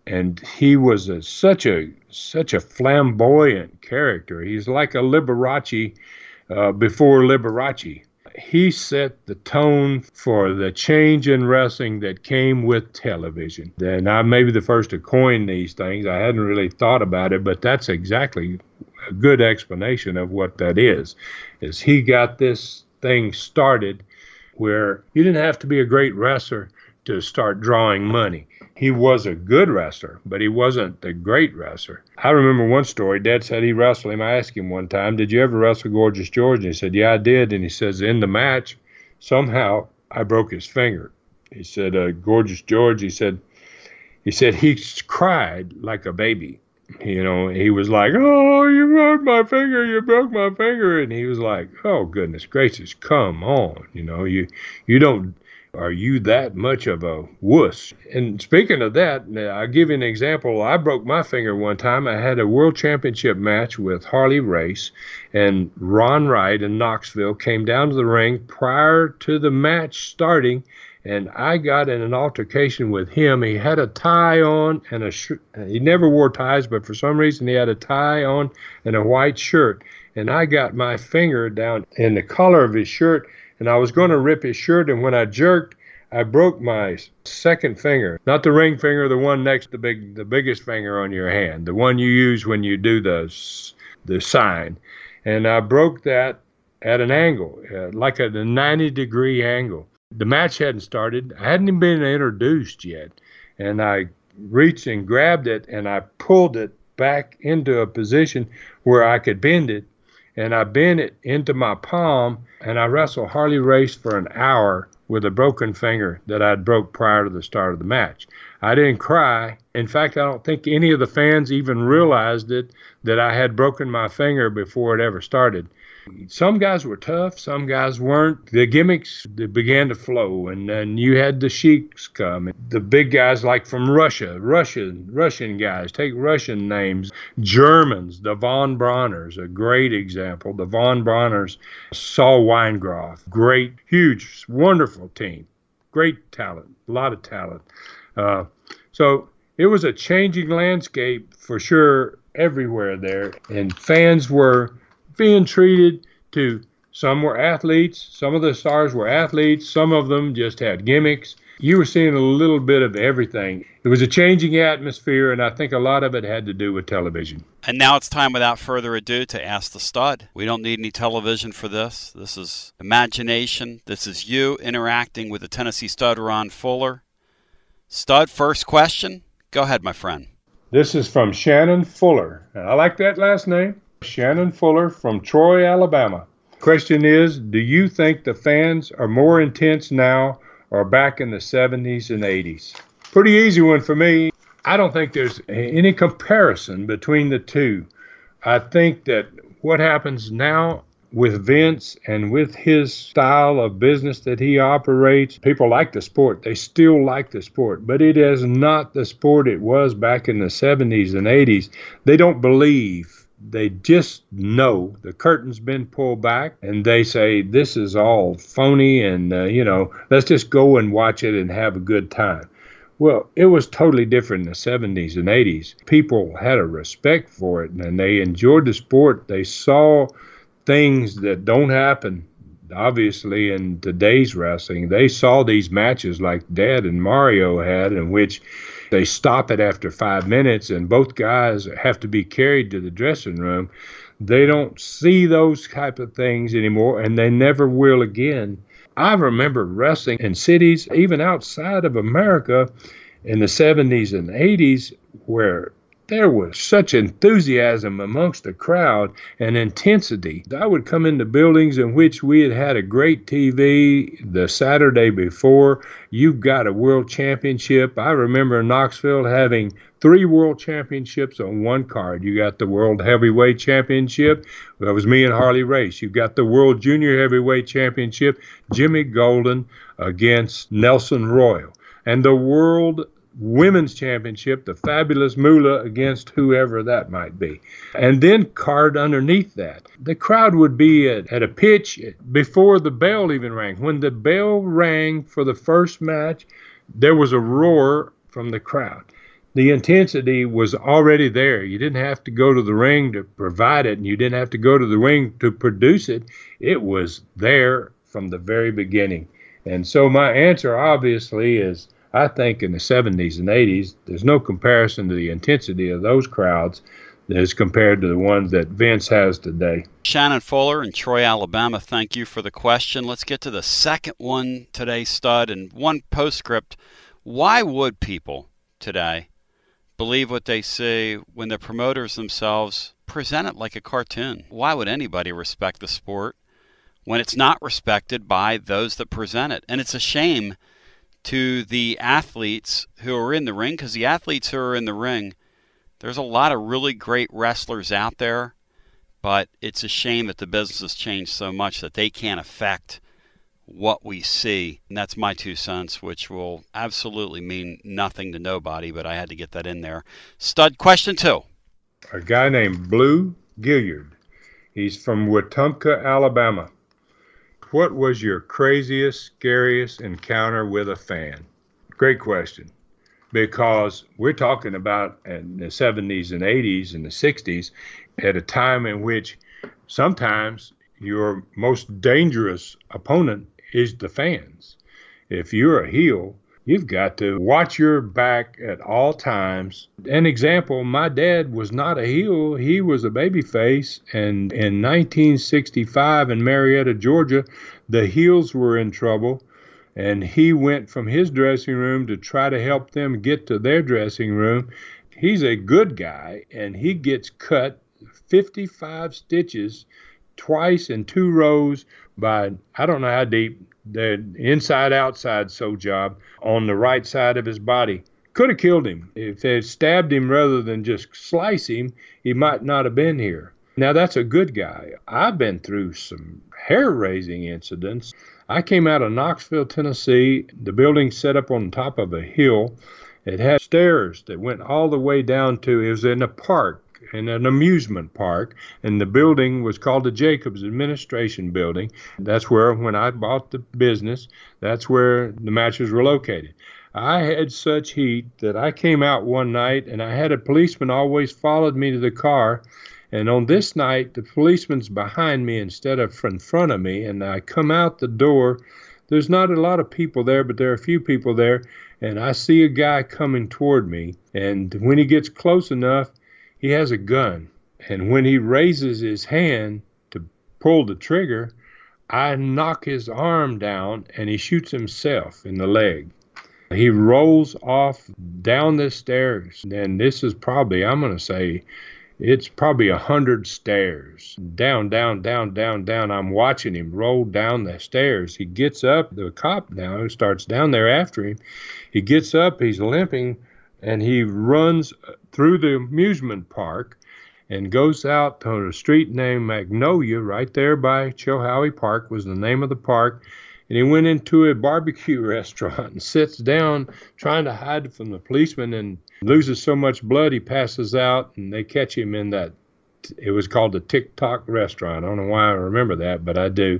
he was such a flamboyant character. He's like a Liberace before Liberace. He set the tone for the change in wrestling that came with television. And I may be the first to coin these things. I hadn't really thought about it, but that's exactly a good explanation of what that is he got this thing started where you didn't have to be a great wrestler to start drawing money. He was a good wrestler, but he wasn't the great wrestler. I remember one story. Dad said he wrestled him. I asked him one time, did you ever wrestle Gorgeous George? And he said, yeah, I did. And he says, in the match, somehow I broke his finger. He said, Gorgeous George, he said he cried like a baby. You know, he was like, oh, you broke my finger. And he was like, oh, goodness gracious, come on. You know, you don't, are you that much of a wuss? And speaking of that, I'll give you an example. I broke my finger one time. I had a world championship match with Harley Race, and Ron Wright in Knoxville came down to the ring prior to the match starting, and I got in an altercation with him. He had a tie on and he never wore ties, but for some reason he had a tie on and a white shirt. And I got my finger down in the collar of his shirt, and I was going to rip his shirt, and when I jerked, I broke my second finger. Not the ring finger, the one next to the biggest finger on your hand, the one you use when you do the sign. And I broke that at an angle, like at a 90-degree angle. The match hadn't started. I hadn't even been introduced yet. And I reached and grabbed it, and I pulled it back into a position where I could bend it. And I bent it into my palm, and I wrestled Harley Race for an hour with a broken finger that I'd broke prior to the start of the match. I didn't cry. In fact, I don't think any of the fans even realized it, that I had broken my finger before it ever started. Some guys were tough, some guys weren't. The gimmicks began to flow, and then you had the Sheiks come. The big guys like from Russia, Russian guys, take Russian names. Germans, the Von Brauners, a great example. The Von Brauners, Saul Weingroff, great, huge, wonderful team. Great talent, a lot of talent. So it was a changing landscape for sure everywhere there, and fans were being treated to, some were athletes, some of the stars were athletes, some of them just had gimmicks. You were seeing a little bit of everything. It was a changing atmosphere, and I think a lot of it had to do with television. And now it's time, without further ado, to Ask the Stud. We don't need any television for this. This is imagination. This is you interacting with the Tennessee Stud, Ron Fuller. Stud, first question. Go ahead, my friend. This is from Shannon Fuller. I like that last name. Shannon Fuller from Troy, Alabama. Question is, do you think the fans are more intense now or back in the 70s and 80s? Pretty easy one for me. I don't think there's any comparison between the two. I think that what happens now with Vince and with his style of business that he operates, people like the sport. They still like the sport, but it is not the sport it was back in the 70s and 80s. They don't believe. They just know the curtain's been pulled back, and they say, this is all phony, and, let's just go and watch it and have a good time. Well, it was totally different in the 70s and 80s. People had a respect for it, and they enjoyed the sport. They saw things that don't happen, obviously, in today's wrestling. They saw these matches like Dad and Mario had, in which they stop it after 5 minutes, and both guys have to be carried to the dressing room. They don't see those type of things anymore, and they never will again. I remember wrestling in cities, even outside of America, in the 70s and 80s, where there was such enthusiasm amongst the crowd and intensity. I would come into buildings in which we had had a great TV the Saturday before. You've got a world championship. I remember Knoxville having 3 world championships on one card. You got the World Heavyweight Championship. That was me and Harley Race. You got the World Junior Heavyweight Championship, Jimmy Golden against Nelson Royal. And the World Women's Championship, the Fabulous Moolah against whoever that might be. And then card underneath that. The crowd would be at a pitch before the bell even rang. When the bell rang for the first match, there was a roar from the crowd. The intensity was already there. You didn't have to go to the ring to provide it, and you didn't have to go to the ring to produce it. It was there from the very beginning. And so my answer obviously is, I think in the 70s and 80s, there's no comparison to the intensity of those crowds as compared to the ones that Vince has today. Shannon Fuller in Troy, Alabama, thank you for the question. Let's get to the second one today, Stud, and one postscript. Why would people today believe what they see when the promoters themselves present it like a cartoon? Why would anybody respect the sport when it's not respected by those that present it? And it's a shame to the athletes who are in the ring, because the athletes who are in the ring, there's a lot of really great wrestlers out there, but it's a shame that the business has changed so much that they can't affect what we see. And that's my 2 cents, which will absolutely mean nothing to nobody, but I had to get that in there. Stud, question 2. A guy named Blue Gilliard. He's from Wetumpka, Alabama. What was your craziest, scariest encounter with a fan? Great question, because we're talking about in the 70s and 80s and the 60s at a time in which sometimes your most dangerous opponent is the fans. If you're a heel, you've got to watch your back at all times. An example, my dad was not a heel. He was a babyface. And in 1965 in Marietta, Georgia, the heels were in trouble. And he went from his dressing room to try to help them get to their dressing room. He's a good guy, and he gets cut 55 stitches twice in 2 rows by, I don't know how deep, the inside-outside sew job on the right side of his body. Could have killed him. If they had stabbed him rather than just slice him, he might not have been here. Now, that's a good guy. I've been through some hair-raising incidents. I came out of Knoxville, Tennessee. The building set up on top of a hill. It had stairs that went all the way down to, it was in a park, in an amusement park, and the building was called the Jacobs Administration Building. That's where, when I bought the business, that's where the matches were located. I had such heat that I came out one night, and I had a policeman always followed me to the car, and on this night, the policeman's behind me instead of in front of me, and I come out the door. There's not a lot of people there, but there are a few people there, and I see a guy coming toward me, and when he gets close enough, he has a gun, and when he raises his hand to pull the trigger, I knock his arm down, and he shoots himself in the leg. He rolls off down the stairs, and this is probably, I'm going to say, it's probably 100 stairs. Down, down, down, down, down. I'm watching him roll down the stairs. He gets up. The cop now starts down there after him. He gets up. He's limping, and he runs through the amusement park and goes out on a street named Magnolia, right there by Chilhowie Park was the name of the park. And he went into a barbecue restaurant and sits down trying to hide from the policeman and loses so much blood he passes out, and they catch him in that, it was called the TikTok restaurant. I don't know why I remember that, but I do.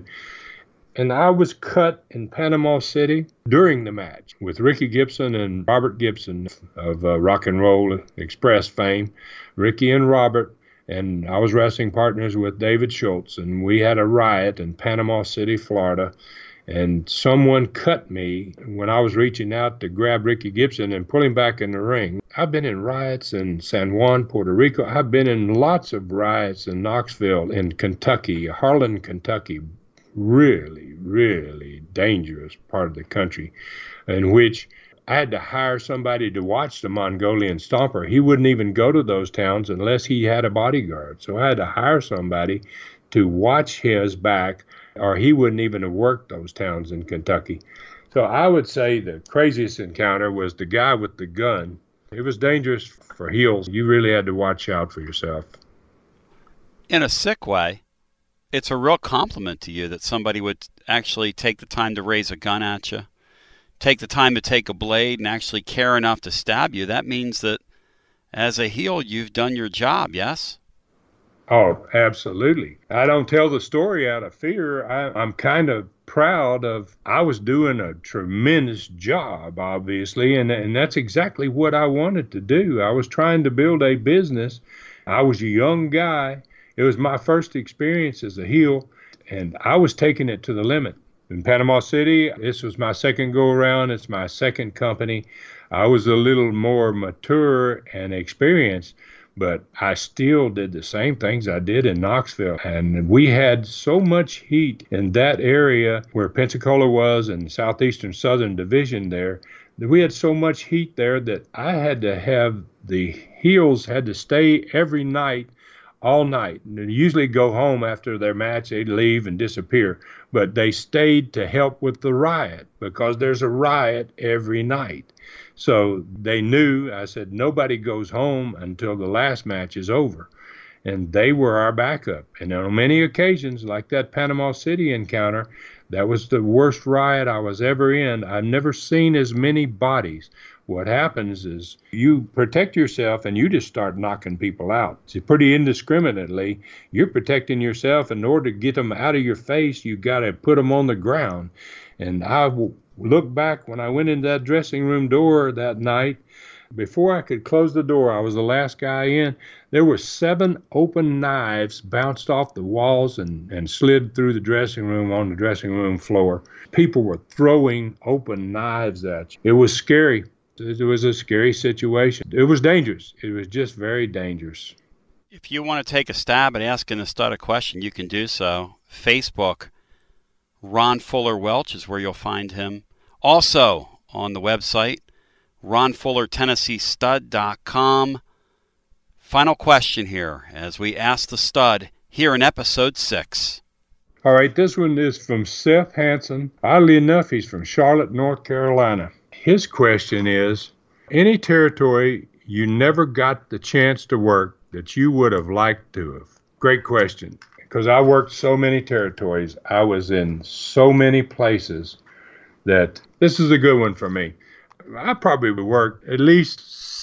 And I was cut in Panama City during the match with Ricky Gibson and Robert Gibson of Rock and Roll Express fame. Ricky and Robert, and I was wrestling partners with David Schultz, and we had a riot in Panama City, Florida. and someone cut me when I was reaching out to grab Ricky Gibson and pull him back in the ring. I've been in riots in San Juan, Puerto Rico. I've been in lots of riots in Knoxville, in Kentucky, Harlan, Kentucky, really, really dangerous part of the country, in which I had to hire somebody to watch the Mongolian Stomper. He wouldn't even go to those towns unless he had a bodyguard. So I had to hire somebody to watch his back, or he wouldn't even have worked those towns in Kentucky. So I would say the craziest encounter was the guy with the gun. It was dangerous for heels. You really had to watch out for yourself. In a sick way, it's a real compliment to you that somebody would actually take the time to raise a gun at you, take the time to take a blade and actually care enough to stab you. That means that as a heel, you've done your job, yes? Oh, absolutely. I don't tell the story out of fear. I'm kind of proud of, I was doing a tremendous job, obviously, and that's exactly what I wanted to do. I was trying to build a business. I was a young guy. It was my first experience as a heel, and I was taking it to the limit. In Panama City, this was my second go-around. It's my second company. I was a little more mature and experienced, but I still did the same things I did in Knoxville. And we had so much heat in that area where Pensacola was and Southeastern Southern Division there, that we had so much heat there that I had to have the heels had to stay every night, all night. And they'd usually go home after their match, they'd leave and disappear. But they stayed to help with the riot because there's a riot every night. So they knew, I said, nobody goes home until the last match is over. And they were our backup. And on many occasions, like that Panama City encounter, that was the worst riot I was ever in. I've never seen as many bodies. What happens is you protect yourself and you just start knocking people out. So pretty indiscriminately, you're protecting yourself. In order to get them out of your face, you got to put them on the ground. And I look back when I went into that dressing room door that night, before I could close the door, I was the last guy in. There were 7 open knives bounced off the walls and slid through the dressing room on the dressing room floor. People were throwing open knives at you. It was scary. It was a scary situation. It was dangerous. It was just very dangerous. If you want to take a stab at asking the stud a question, you can do so. Facebook, Ron Fuller Welch is where you'll find him. Also on the website, RonFullerTennesseeStud.com. Final question here as we ask the stud here in episode 6. All right, this one is from Seth Hansen. Oddly enough, he's from Charlotte, North Carolina. His question is, any territory you never got the chance to work that you would have liked to have? Great question, because I worked so many territories. I was in so many places that this is a good one for me. I probably worked at least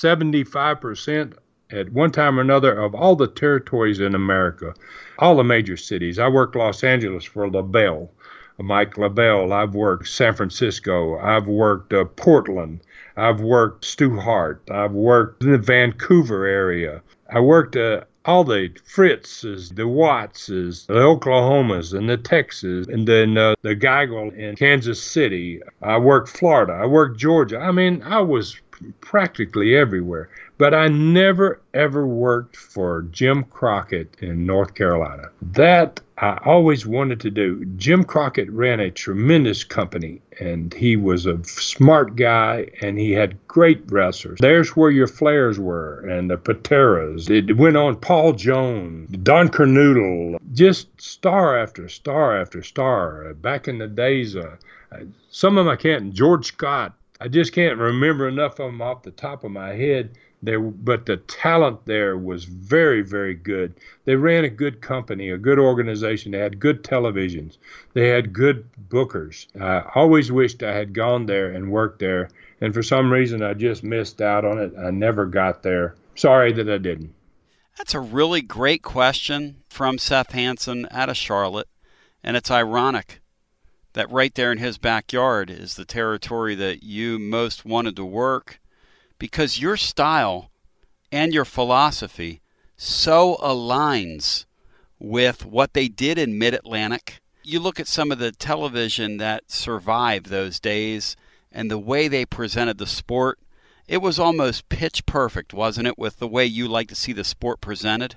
75% at one time or another of all the territories in America, all the major cities. I worked Los Angeles for LaBelle, Mike LaBelle. I've worked San Francisco. I've worked Portland. I've worked Stu Hart. I've worked in the Vancouver area. I worked all the Fritzes, the Wattses, the Oklahomas, and the Texas, and then the Geigel in Kansas City. I worked Florida. I worked Georgia. I mean, I was practically everywhere. But I never, ever worked for Jim Crockett in North Carolina. That I always wanted to do. Jim Crockett ran a tremendous company, and he was a smart guy, and he had great wrestlers. There's where your Flairs were, and the Pateras. It went on Paul Jones, Don Kernoodle, just star after star after star. Back in the days, some of them I can't, George Scott. I just can't remember enough of them off the top of my head. But the talent there was very, very good. They ran a good company, a good organization. They had good televisions. They had good bookers. I always wished I had gone there and worked there. And for some reason, I just missed out on it. I never got there. Sorry that I didn't. That's a really great question from Seth Hansen out of Charlotte. And it's ironic that right there in his backyard is the territory that you most wanted to work, because your style and your philosophy so aligns with what they did in Mid-Atlantic You look at some of the television that survived those days and the way they presented the sport, it was almost pitch perfect, wasn't it, with the way you like to see the sport presented?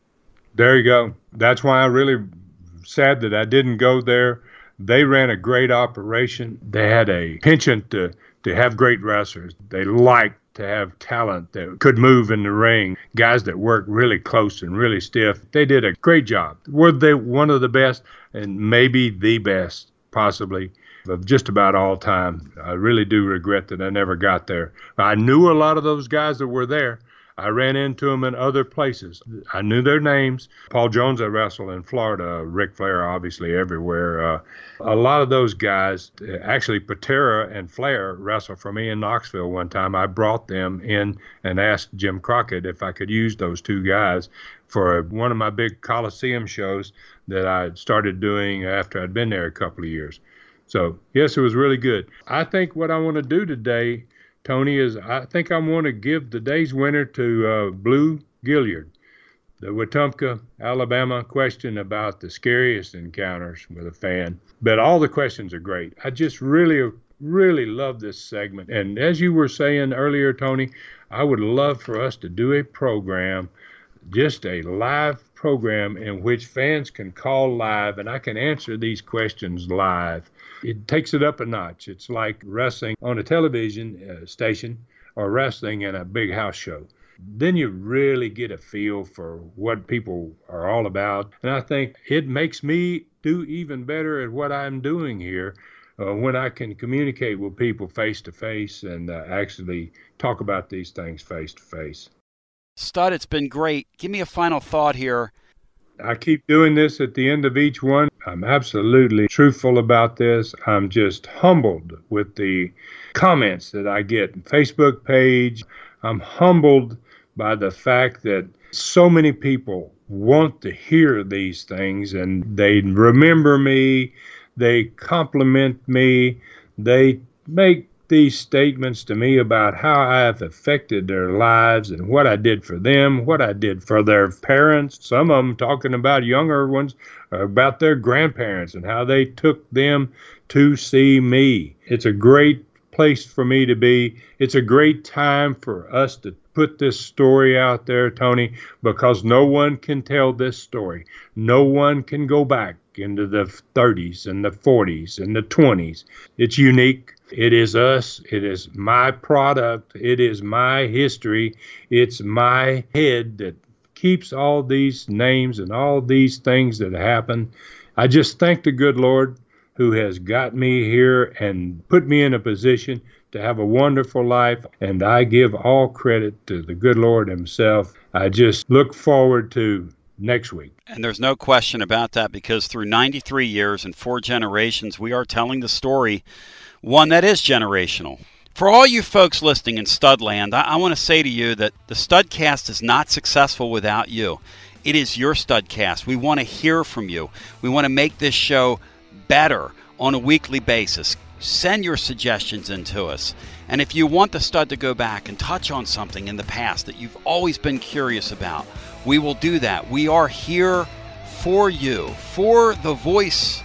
There you go. That's why I'm really sad that I didn't go there. They ran a great operation. They had a penchant to have great wrestlers. They liked to have talent that could move in the ring, guys that worked really close and really stiff. They did a great job. Were they one of the best, and maybe the best, possibly, of just about all time? I really do regret that I never got there. I knew a lot of those guys that were there. I ran into them in other places. I knew their names. Paul Jones, I wrestled in Florida. Ric Flair, obviously, everywhere. A lot of those guys, actually, Patera and Flair wrestled for me in Knoxville one time. I brought them in and asked Jim Crockett if I could use those two guys for one of my big Coliseum shows that I started doing after I'd been there a couple of years. So, yes, it was really good. I think what I want to do today, Tony, is I think I want to give today's winner to Blue Gilliard, the Wetumpka, Alabama question about the scariest encounters with a fan. But all the questions are great. I just really love this segment. And as you were saying earlier, Tony, I would love for us to do a program, just a live program in which fans can call live and I can answer these questions live. It takes it up a notch. It's like wrestling on a television station or wrestling in a big house show. Then you really get a feel for what people are all about. And I think it makes me do even better at what I'm doing here when I can communicate with people face to face and actually talk about these things face to face. Stud, it's been great. Give me a final thought here. I keep doing this at the end of each one. I'm absolutely truthful about this. I'm just humbled with the comments that I get. Facebook page, I'm humbled by the fact that so many people want to hear these things and they remember me, they compliment me, they make these statements to me about how I have affected their lives and what I did for them, what I did for their parents. Some of them talking about younger ones, about their grandparents and how they took them to see me. It's a great place for me to be. It's a great time for us to put this story out there, Tony, because no one can tell this story. No one can go back into the 30s and the 40s and the 20s. It's unique. It is us. It is my product. It is my history. It's my head that keeps all these names and all these things that happen. I just thank the good Lord who has got me here and put me in a position to have a wonderful life, and I give all credit to the good Lord himself. I just look forward to next week. And there's no question about that, because through 93 years and 4 generations, we are telling the story, one that is generational. For all you folks listening in Studland, I want to say to you that the Studcast is not successful without you. It is your Studcast. We want to hear from you. We want to make this show better on a weekly basis. Send your suggestions in to us. And if you want the Stud to go back and touch on something in the past that you've always been curious about, we will do that. We are here for you, for the voice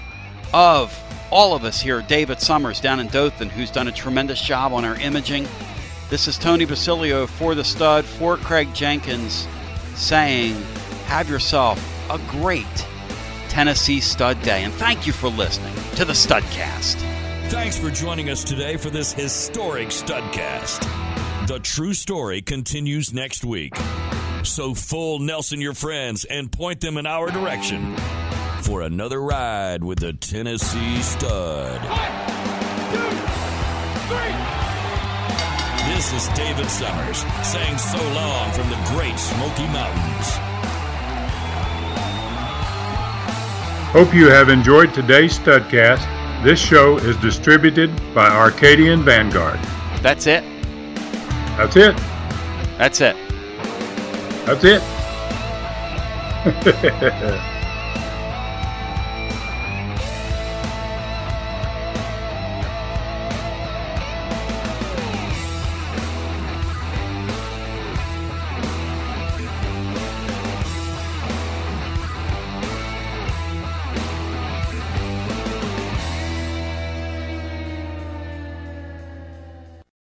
of all of us here. David Summers down in Dothan, who's done a tremendous job on our imaging. This is Tony Basilio for the Stud, for Craig Jenkins, saying, have yourself a great Tennessee Stud Day. And thank you for listening to the Studcast. Thanks for joining us today for this historic Studcast. The true story continues next week. So full Nelson your friends and point them in our direction for another ride with the Tennessee Stud. 1, 2, 3. This is David Summers saying so long from the Great Smoky Mountains. Hope you have enjoyed today's Studcast. This show is distributed by Arcadian Vanguard. That's it. That's it. That's it. That's it.